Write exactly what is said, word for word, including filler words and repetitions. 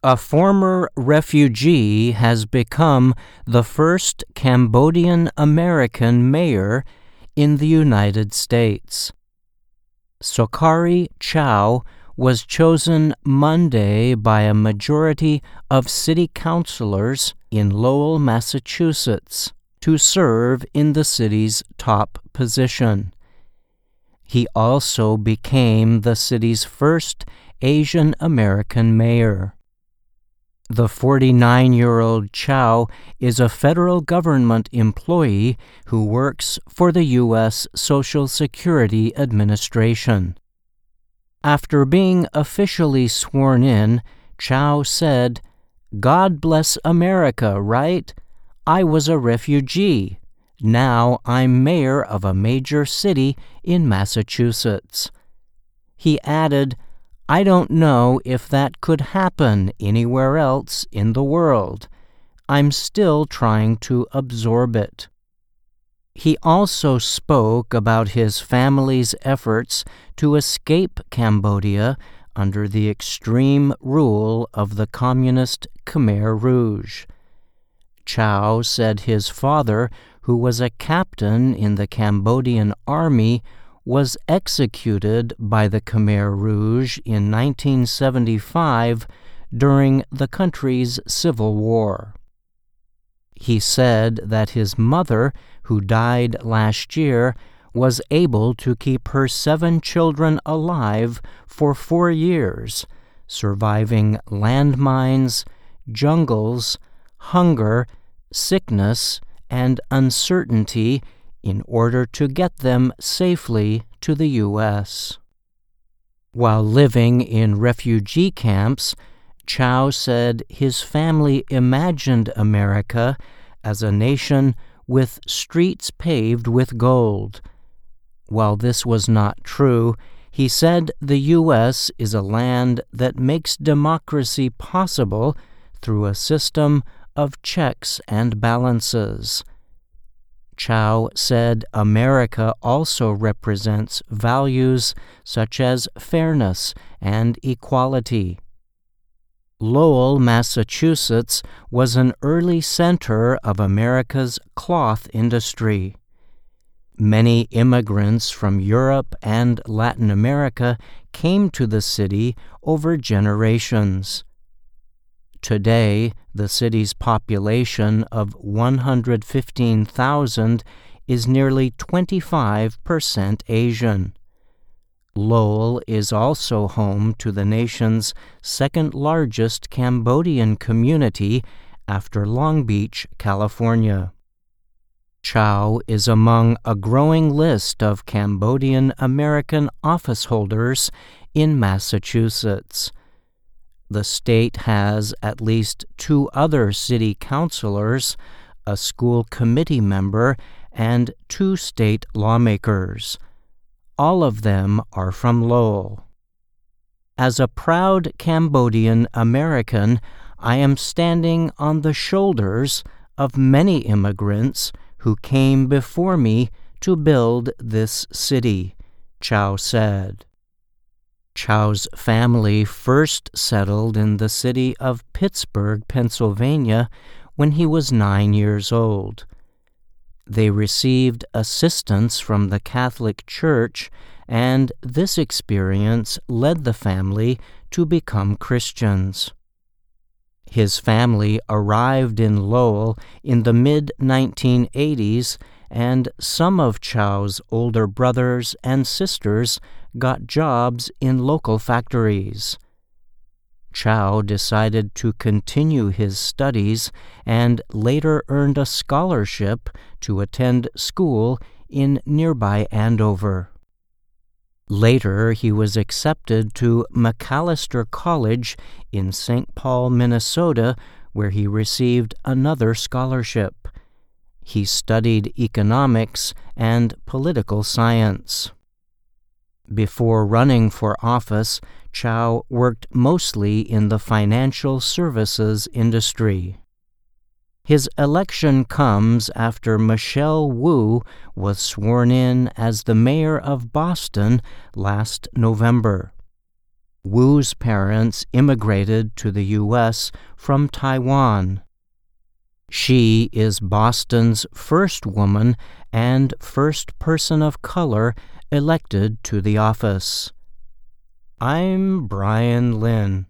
A former refugee has become the first Cambodian American mayor in the United States. Sokari Chow was chosen Monday by a majority of city councilors in Lowell, Massachusetts, to serve in the city's top position. He also became the city's first Asian American mayor. The forty-nine-year-old Chow is a federal government employee who works for the U S Social Security Administration. After being officially sworn in, Chow said, "God bless America, right? I was a refugee. Now I'm mayor of a major city in Massachusetts." He added, "I don't know if that could happen anywhere else in the world. I'm still trying to absorb it." He also spoke about his family's efforts to escape Cambodia under the extreme rule of the communist Khmer Rouge. Chow said his father, who was a captain in the Cambodian army, was executed by the Khmer Rouge in nineteen seventy-five during the country's civil war. He said that his mother, who died last year, was able to keep her seven children alive for four years, surviving landmines, jungles, hunger, sickness, and uncertainty in order to get them safely to the U S While living in refugee camps, Chow said his family imagined America as a nation with streets paved with gold. While this was not true, he said the U S is a land that makes democracy possible through a system of checks and balances. Chow said America also represents values such as fairness and equality. Lowell, Massachusetts was an early center of America's cloth industry. Many immigrants from Europe and Latin America came to the city over generations. Today, the city's population of one hundred fifteen thousand is nearly twenty-five percent Asian. Lowell is also home to the nation's second-largest Cambodian community after Long Beach, California. Chow is among a growing list of Cambodian American office holders in Massachusetts. The state has at least two other city councilors, a school committee member, and two state lawmakers. All of them are from Lowell. As a proud Cambodian American, I am standing on the shoulders of many immigrants who came before me to build this city, Chow said. Chow's family first settled in the city of Pittsburgh, Pennsylvania, when he was nine years old. They received assistance from the Catholic Church, and this experience led the family to become Christians. His family arrived in Lowell in the mid nineteen eighties, and some of Chow's older brothers and sisters got jobs in local factories. Chow decided to continue his studies and later earned a scholarship to attend school in nearby Andover. Later, he was accepted to Macalester College in Saint Paul, Minnesota, where he received another scholarship. He studied economics and political science. Before running for office, Chow worked mostly in the financial services industry. His election comes after Michelle Wu was sworn in as the mayor of Boston last November. Wu's parents immigrated to the U S from Taiwan. She is Boston's first woman and first person of color elected to the office. I'm Brian Lynn.